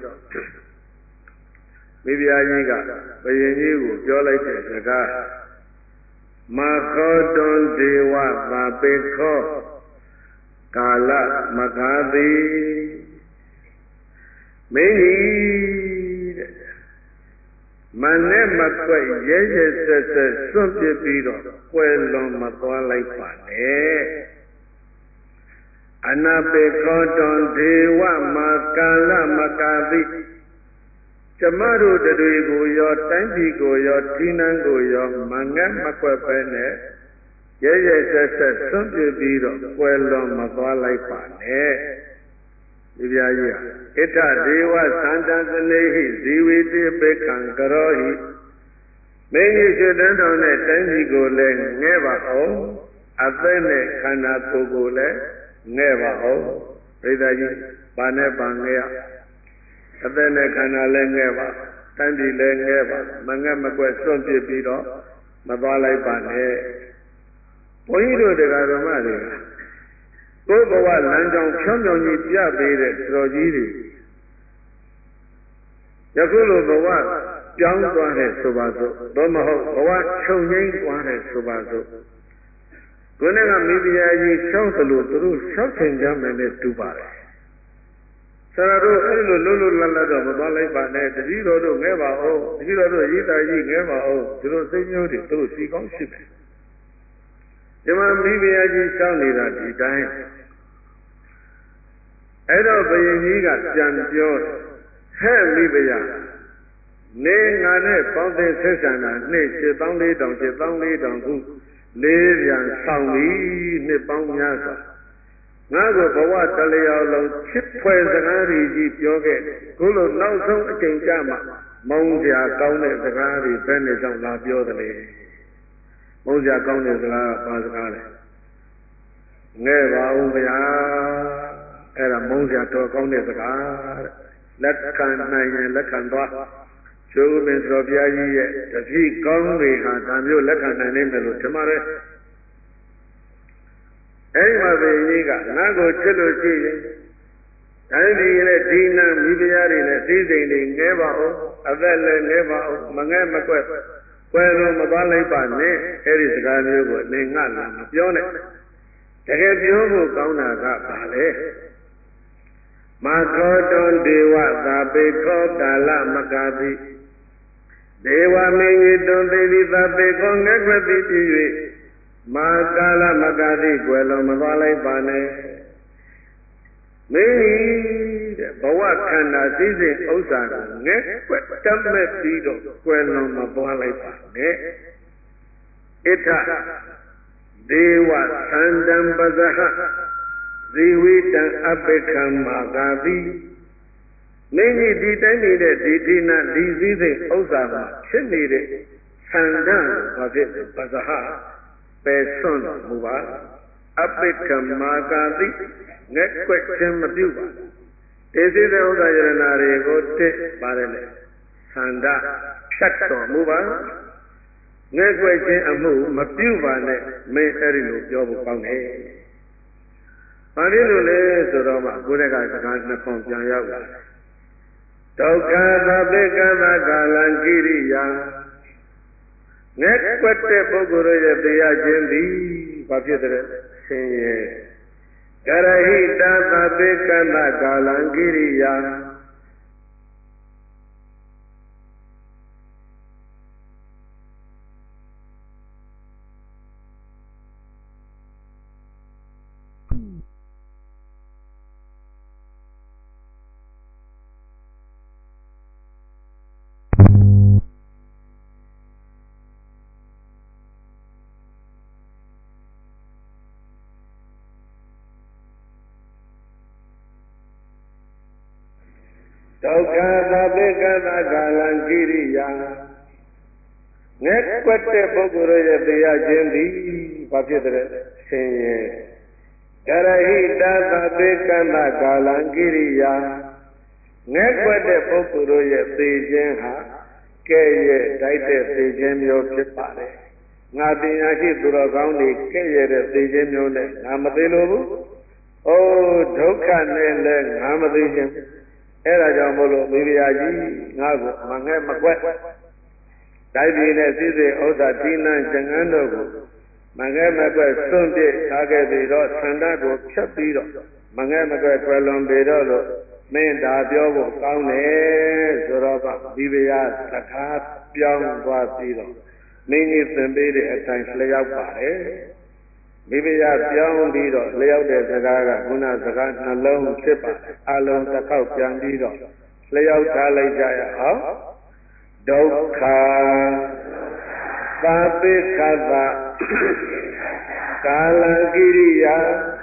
မိဖုရားကြီးကဘယင်ကြီးကိုပြောလိုက်တဲ့စကားမခောတွန်ဒေဝသာပေခောကာလမကာတိမင်းကြီးတဲ့မနဲ့မကွက်ရဲရဲဆက်ဆက်စွန့်ပစ်ပြီးတော့ကွယ်လွန်မသွားလိုက်ပါနဲ့အနာပေခောတွန်ဒေဝမာကာလမကာတိကျမတို့တွေကိုရောတိုင်းပြည်ကိုရောဒီနန်းကိုရောမငတ်မကွက်ပဲနဲ့ရဲရဲဆက်ဆက်စွန့်ပစ်ပြီးတော့ကွယ်လွန်မသွားလိုက်ပါနဲ့ဒီပြာကြီးဟာဣထဒေဝသန္တသနေဟိဇီဝိတိပေခံကရောဟိမင်းကြီးရွှေတန်းတော်နဲ့တိုင်းပြည်ကိုလည်းငဲပါအောင်အသက်နဲ့ခန္ဓာကိုယ်ကိုလည်းငဲပါအောင်ဒိဋ္ဌာကြီးဘာနဲ့ဘာငဲရအသက်နဲ့ခန္ဓာလည်းငဲပါတိုင်းပြည်လည်းငဲပါမငတ်မကွက်စွန့်ပစ်ပြီးတော့မသွားလိုက်ပါနဲ့ဘုန်းကြီးတို့တရားဓမ္မတွေကကိုယ်ဘဝလမ်းကြောင်းဖြောင်းဖြောင်းကြီးပြပေးတဲ့တော်ကြီးတွေယခုလိုဘဝပြောင်းသွားတဲ့ဆိုပါစို့သို့မဟုတ်ဘဝချုပ်ငိမ့်သွားတဲ့ဆိုပါစို့ကိုယ်နဲ့ကမိဖုရားကြီးရှောင်းသလိုသူတို့ရှောက်ချင်ကြမယ်နဲ့တူပါတယ်ဆရာတို့အဲ့လိုလွတ်လွတ်လပ်လပ်တော့မသွားလိုက်ပါနဲ့တတိတော်တို့ငဲပါအောင်တတိတော်တို့ရေးတာကြီးငဲပါအောင်သူတို့စိတ်မျိုးတွေသူတို့စီကောင်းရှိတယ်ဒီမှာမိဖုရားကြီးရှောင်းနေတာဒီတိုင်းအဲ့တော့ဘုရင်ကြီးကပြန်ပြောဟဲ့မိဖုရားနေငါနဲ့ပေါင်းတဲ့ဆက်ဆံတာနှစ်ရှစ်သောင်းလေးတောင်ရှစ်သောင်းလေးတောင်ခုလေးပြန်ဆောင်ပြီးနှစ်ပေါင်းများစွာငါကိုဘဝတလျောက်လုံးချစ်ဖွယ်စကားတွေကြီးပြောခဲ့တယ်ခုလိုနောက်ဆုံးအချိန်ကြမှာမုန်းစရာကောင်းတဲ့စကားတွေဘယ်နဲ့ကြောင့်လာပြောသလဲမုန်းစရာကောင်းတဲ့စကားကဘာစကားလဲငဲ့ပါဦးဗျာအဲ့ဒါမုန်းစရာတော်ကောင်းတဲ့စကားတဲ့လက်ခံနိုင်ရင်လက်ခံသွားကျိုးမင်းစော်ဘုရားကြီးရဲ့တတိကောင်းတွေဟာဒါမျိုးလက်ခံနိုင်နိုင်မယ်လို့ထင်ပါတယ်အဲ့ဒီမှာဘုရင်ကြီးကငါ့ကိုချစ်လို့ရှိရင်တိုင်းပြည်ရဲ့ဒီနာမိဖုရားတွေနဲ့သိစိန်တွေငဲပါအောင်အသက်လည်းငဲပါအောင်မငဲမကွက်ကွယ်လို့မသွားလိုက်ပါနဲ့အဲ့ဒီစကားမျိုးကိုနေငါလာမပြောနဲ့တကယ်ပြောဖို့ကောင်းတာကဘာလဲမခောတွန်ဒေဝသာပေခောကာလမကာတိဒေဝမင်းကြီးတွန်သိတိသာပေခောငဲ့ွက်သည်ဖြစ်၍မာကာလမကာတိကွယ်လုံးမသွားလိုက်ပါနဲ့မင်းကြီးတဲ့ဘဝခန္ဓာသိစိတ်ဥစ္စာကိုငဲ့ွက်တတ်မဲ့ပြီးတော့ကွယ်လုံးမသွားလိုက်ပါနဲ့ဣထဒေဝသန္တံပဇဟဇီဝိတံအပိခံမာကာတိမင်းကြီးဒီတိုင်းနေတဲ့ဒီဒီနာဒီစည်းစိမ်ဥစ္စာမှာဖြစ်နေတဲ့သန္တံဘာဖြစ်ပဇဟပယ်စွန့်တော်မူပါအပိက္ခမာကာတိငက်ကွက်ခြင်းမပြုပါဒေသိတဲ့ဥဒ္ဒယရဏတွေကိုတစ်ပါတယ်လေသန္တာဖြတ်တော်မူပါငဲ့ကွက်ခြင်းအမှုမပြုပါနဲ့မင်းအဲ့ဒီလိုပြောဖို့ကောင်းတယ်။ဘာဖြစ်လို့လဲဆိုတော့မှကိုယ်တက်ကစကားနှစ်ခွန်ပြန်ရောက်လာတယ်။ဒုက္ခသဗ္ဗေကသကာလံကိရိယာငဲ့ကွက်တဲ့ပုဂ္ဂိုလ်ရဲ့တရားခြင်းသည်ဘာဖြစ်တဲ့ဆင်းရဲကရဟိတသဗ္ဗေကသကာလံကိရိယာဒုက္ခသဗ္ဗေကသကာလံကိရိယာငဲ့ကွက်တဲ့ပုဂ္ဂိုလ်ရဲ့တရားခြင်းသည်ဘာဖြစ်တဲ့ဆင်းရဲကရဟိတသဗ္ဗေကသကာလံကိရိယာငဲ့ကွက်တဲ့ပုဂ္ဂိုလ်ရဲ့သိခြင်းဟာကဲ့ရဲ့တိုက်တဲ့သိခြင်းမျိုးဖြစ်ပါတယ်ငါပညာရှိသူတော်ကောင်းတွေကဲ့ရဲ့တဲ့သိခြင်းမျိုးနဲ့ငါမသိလို့ဘူးအိုးဒုက္ခနဲ့လည်းငါမသိခြင်းအဲ့ဒါကြောင့်မို့လို့မိဖုရားကြီးငါ့ကိုမငဲ့မကွက်တိုက်ပြည်နဲ့စိစိဥစ္စာတိနန်းကျငန်းတို့ကိုမငဲ့မကွက်စွန့်ပစ်ထားခဲ့ပြီးတော့ဆန္ဒကိုဖြတ်ပြီးတော့မငဲ့မကွက်ကွယ်လွန်ပေတော့လို့မင်းဒါပြောဖို့ကောင်းတယ်ဆိုတော့မိဖုရားစကားပြောင်းသွားပြီးတော့မင်းကြီးသင်ပေးတဲ့အတိုင်းလျှောက်ပါတယ်မိဖုရားပြောင်းပြီးတော့လျှောက်တဲ့စကားကခုနစကားနှလုံးဖြစ်ပါတယ်အလုံးတစ်ခေါက်ပြန်ပြီးတော့လျှောက်ထားလိုက်ကြရအောင်ဒုက္ခသဗ္ဗေကသကာလံကိရိယာ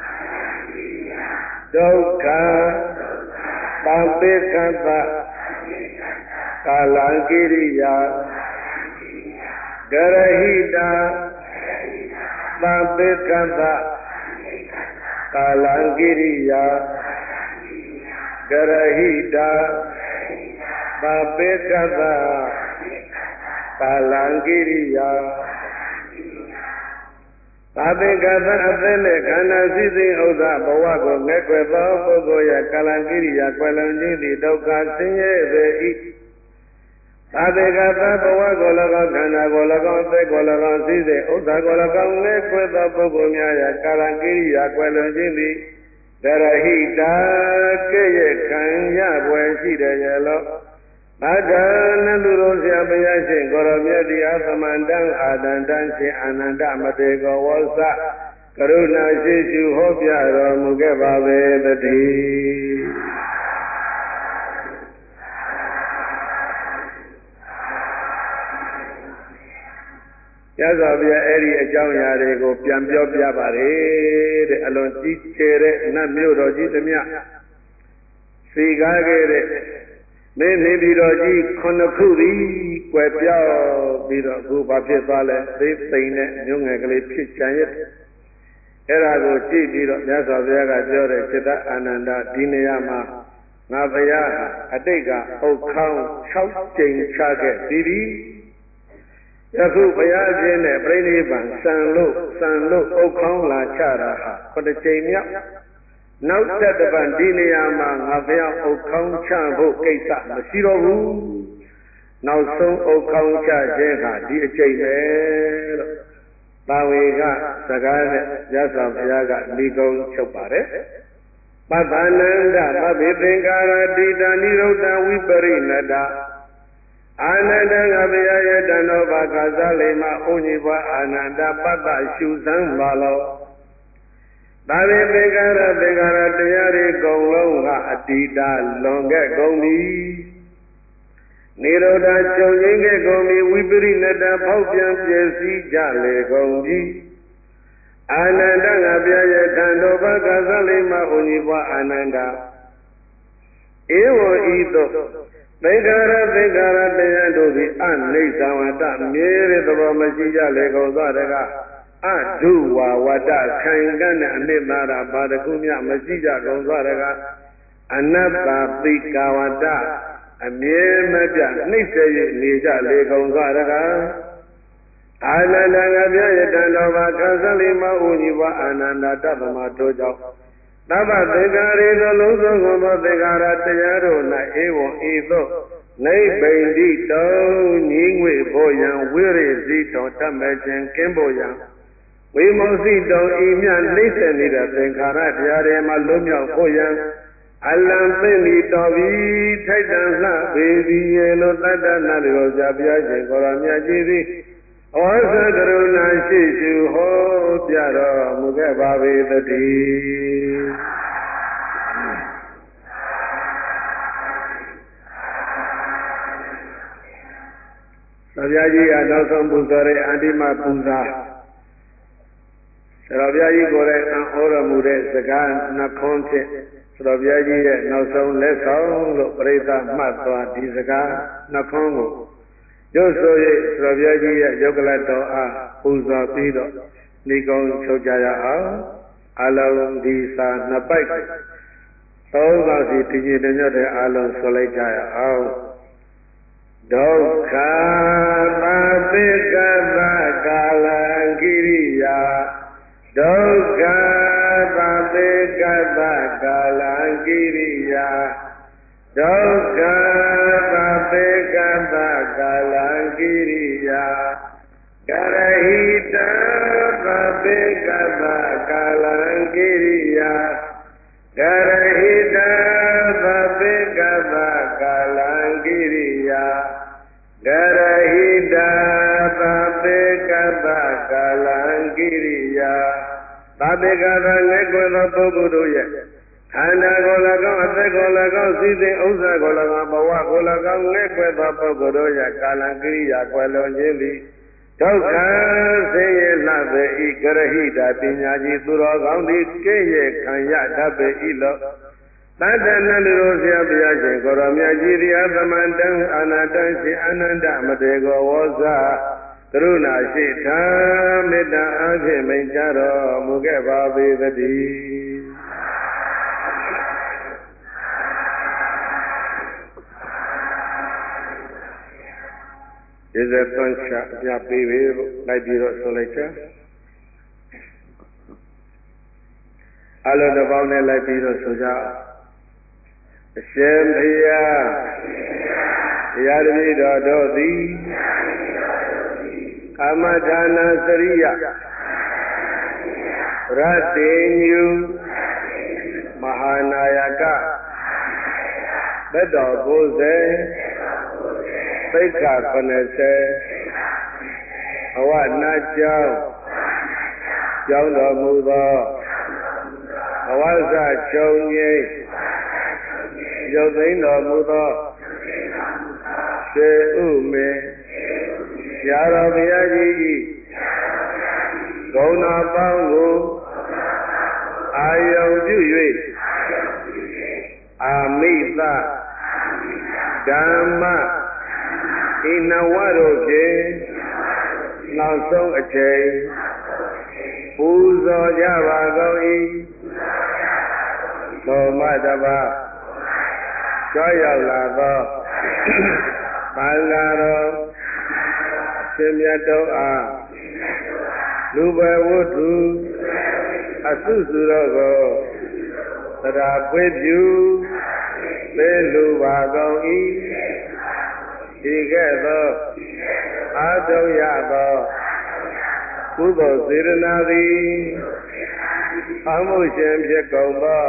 ဒုက္ခသဗ္ဗေကသကာလံကိရိယာဂရဟိတာသဗ္ဗေကသကာလံကိရိယာဂရဟိတာသဗ္ဗေကသကာလံကိရိယာသဗ္ဗေကသအသက်နဲ့ခန္ဓာစိစိဥစ္စာဘဝကိုငဲ့ကွယ်သောပုဂ္ဂိုလ်ရဲ့ကာလံကိရိယာကွယ်လွန်ခြင်းသည်ဒုက္ခဆင်းရဲပေ၏သဗ္ဗေကသဘဝကို၎င်းခန္ဓာကို၎င်းအသက်ကို၎င်းစိစိဥစ္စာကို၎င်းငဲ့ကွယ်သောပုဂ္ဂိုလ်များရဲ့ကာလံကိရိယာကွယ်လွန်ခြင်းသည်ဒရဟိတာကဲ့ရဲ့ခံရပွယ်ရှိတယ်ရဲ့လို့မဂ္ဂနလူတော်ဆရာဘုရားရှင်ကိုရောမြတ်တရားသမန္တံအာတန္တံရှင်အာနန္ဒမတေကောဝောစကရုဏာရှိရှုဟောပြတော်မူခဲ့ပါပေတည်းရသော်ဗျာအဲ့ဒီအကြောင်းအရာတွေကိုပြန်ပြောပြပါလေတဲ့အလွန်ကြီးကျယ်တဲ့နတ်မြို့တော်ကြီးသမျှစီကားခဲ့တဲ့မင်းနေပြည်တော်ကြီးခုနှစ်ခုသည်ကွယ်ပြောက်ပြီးတော့အခုဘာဖြစ်သွားလဲသိသိမ့်တဲ့မြို့ငယ်ကလေးဖြစ်ချင်ရဲ့အဲ့ဒါကိုကြည့်ပြီးတော့မြတ်စွာဘုရားကပြောတဲ့စိတ္တအာနန္ဒဒီနေရာမှာငါဘုရားဟာအတိတ်ကအုတ်ခေါင်း၆ကြိမ်ချခဲ့ပြီးပြီယခုဘုရားအချင်းနဲ့ပြိဋိဘံစံလို့စံလို့အုတ်ခေါင်းလာချတာဟာခုတစ်ကြိမ်မြောက်နောက်သက်တပတ်ဒီနေရာမှာငါဘုရားအုတ်ခေါင်းချဖို့ကိစ္စမရှိတော့ဘူးနောက်ဆုံးအုတ်ခေါင်းချခြင်းဟာဒီအကျိန်ပဲလို့ပါဝေကစကားနဲ့ရသော်ဘုရားကဏီကုံချုပ်ပါတယ်ပပ္ပနန္ဒပပိသင်္ကာရတိတနိရုဒ္ဓဝိပရိနတအာနန္ဒငါဘုရားရဲ့တဏ္ဍောဘာကစားလိမ္မာဩညိဘအာနန္ဒပတ္တရှုသံပါလောသာဝေသင်္ကာရသင်္ကာရတရားတွေအကုန်လုံးကအတ္တိတာလွန်ခဲ့ကုန်ပြီနိရောဓချုပ်ငြိမ်းခဲ့ကုန်ပြီဝိပရိနတဖောက်ပြန်ပြည့်စည်ကြလေကုန်ပြီအာနန္ဒငါဘုရားရဲ့တန်တော်ဘကသလိမ္မာဩညိဘအာနန္ဒဧဝံဤသို့သင်္ကာရသင်္ကာရတရားတို့သည်အနိစ္စဝတ္တမြဲတဲ့သဘောမရှိကြလေကုန်သောတကားအဒုဝါဝတ္တခံကန်းတဲ့အနိသာရဘာတခုမြမရှိကြကုန်သွားတကအနတ္တပိကာဝတ္တအမြဲမပြနှိမ့်စေ၍နေကြလေကုန်သွားတကားအာနန္ဒငါပြရတံတော်ဘာခသလိမဥညိဝအာနန္ဒတသမထိုကြောင့်သဗ္ဗသင်္ကာရေသောလုံးစုံသောသင်္ကာရတရားတို့၌ဧဝံဤသို့နိဗ္ဗိန္တိတောညီငွေဖို့ယံဝိရိစီတော်တတ်မဲ့ခြင်းကင်းဖို့ယံဝိမောစီတောဤမြနှိမ့်ဆက်နေတဲ့သင်္ခါရတရားတွေမှာလွတ်မြောက်ဖို့ယံအလံပင်ဒီတော်ပြီးထိုက်တန်လှပေသည်ရဲ့လို့တတ္တနာတို့ဇာပြားရှင်ကိုရောမြတ်ကြီးသည်ဩဇာကရုဏာရှိရှိဟောပြတော်မူခဲ့ပါပေသတည်းသဗျာကြီးကနောက်ဆုံးပူဇော်တဲ့အန္တိမပူဇာသတော်ဗျာကြီးကိုယ်တိုင်အံ့ဩတော်မူတဲ့စကားနှခွန်းဖြင့်သတော်ဗျာကြီးရဲ့နောက်ဆုံးလက်ဆောင်လို့ပြိဿမှတ်သွားဒီစကားနှခွန်းကိုရုပ်ဆို၍သတော်ဗျာကြီးရဲ့ယုတ်ကလတော်အားပူဇော်ပြီးတော့ဏိကုံချုပ်ကြရအောင်အလုံးဒီစာနှစ်ပိုက်သုံးပါးစီတည်ကြည်ညွတ်တဲ့အလုံးဆိုလိုက်ကြရအောင်ဒုက္ခပါပိကသကာလံကိရိယာဒုက္ခပါပိကသကာလံကိရိယာဒုက္ခပါပိကသကာလံကိရိယာကရဟိတပါပိကသကာလံကိရိယာကရဟိတပါပိကသကာလံကိရိယာကရဟိတပါပိကသကာလံကိရိယာသဗ္ဗေကသငဲ့ကွယ်သောပုဂ္ဂိုလ်တို့ရဲ့ခန္ဓာကိုယ်၎င်းအသက်ကိုယ်၎င်းစည်းစိမ်ဥစ္စာကိုယ်၎င်းဘဝကိုယ်၎င်းငဲ့ကွယ်သောပုဂ္ဂိုလ်တို့ရဲ့ကာလံကိရိယာကွယ်လွန်ခြင်းသည်ဒုက္ခဆင်းရဲလှပေဤကရဟိတာပညာကြီးသူတော်ကောင်းသည်ကဲ့ရဲ့ခံရတတ်ပေ၏လို့တတ္တနန္ဒရောဆရာဘုရားရှင်ကိုရောမြတ်ကြီးသည်သမန္တံအာနာတံရှင်အာနန္ဒမတေကောဝောဇကရုဏာရှိထာမေတ္တာအားဖြင့်မိန့်ကြားတော်မူခဲ့ပါပေသတည်းဒီဇက်သွန်ချပြပေးပြီလို့လိုက်ပြီးတော့ဆိုလိုက်ချာအလုံးတစ်ပေါင်းနဲ့လိုက်ပြီးတော့ဆိုကြအရှင်ဘုရားတရားတပည့်တော်တို့သည်ကာမဌာနာစရိယရတ္တေညုမဟာနာယကဘက်တော်ကိုယ်စေသိက္ခာခုနှစ်ဆယ်ဘဝနာကြောင်းကြောင်းတော်မူသောဘဝစချုပ်ငိမ့်ရုပ်သိမ်းတော်မူသောသေဥမေရာတော်ဘုရားကြီး၏ဂုဏ်တော်ပေါင်းကိုအာယုံပြု၍အာမိသဓမ္မဤနဝတို့ဖြင့်နောက်ဆုံးအချိန်ပူဇော်ကြပါကုန်၏သောမတပါကြွရောက်လာသောသံဃာတော်အရှင်မြတ်တို့အားလူဘဝတ္ထုအစုစုတော်ကိုသဒ္ဓါပွေးပြုပေးလူပါကုန်၏ဒီကဲ့သို့အာထုံရသောကုသိုလ်စေရနာသည်အမှုရှင်ဖြစ်ကုန်သော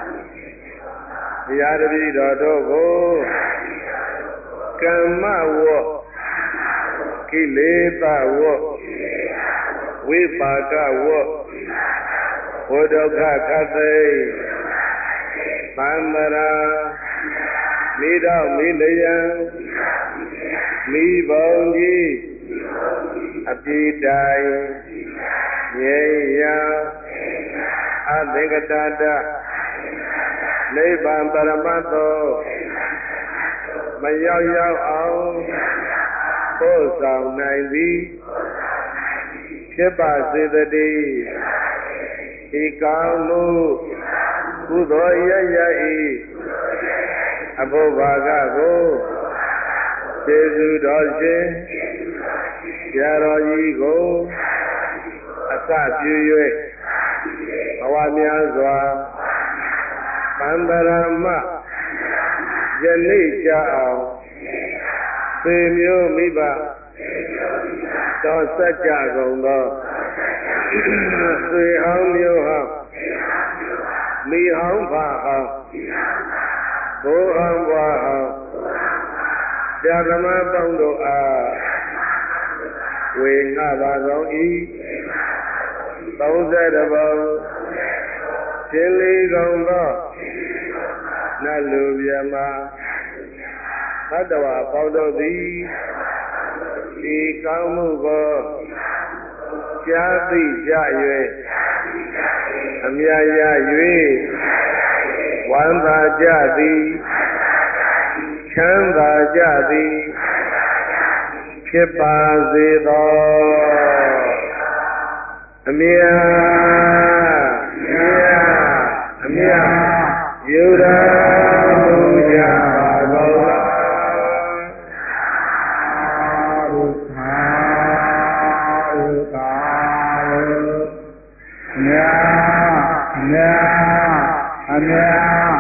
တရားတပည့်တော်တို့ကိုကမ္မဝတ်ကိလေသာဝတ်ဝိပါကဝတ်ဘုဒ္ဓခခသိသံမရာမိတော်မိလျံမိဘုံကြီးအပြည့်တိုင်ငြိမ်းရာအသင်္ကတတနိဗ္ဗာန်ပရမတ္တောမရောက်ရောက်အောင်ပို့ဆောင်နိုင်သည်ဖြဖြစ်ပါစေတည်းဤကောင်းမှုကုသိုလ်ရရဤအဘုဘာကကိုကျေးဇူးတော်ရှင်ဆရာတော်ကြီးကိုအစပြု၍ဘဝများစွာပန္တရာမယနေ့ကြအောင်သေမျိုးမိဘတော်စัจ जा ကုန်သောသွေဟောင်းမျိုးဟောင်းမိဟောင်းဖာဟောင်းဘိုးဟောင်းဘွားဟောင်းဆရာသမားပေါင်းတို့အားဝေငှပါကုန်၏သုံးဆယ်တစ်ပုံရှင်လီကုန်သောနတ်လူမြမသတ္တဝါပေါင်းတို့သည်ဒီကောင်းမှုကိုကြားသိကြ၍အမြတ်ရ၍ဝမ်းသာကြသည်ချမ်းသာကြသည်ဖြစ်ပါစေသောအမြတ်အမြတ်အမြတ်ယူရာမူကြပါသောအမြတ်အမြတ်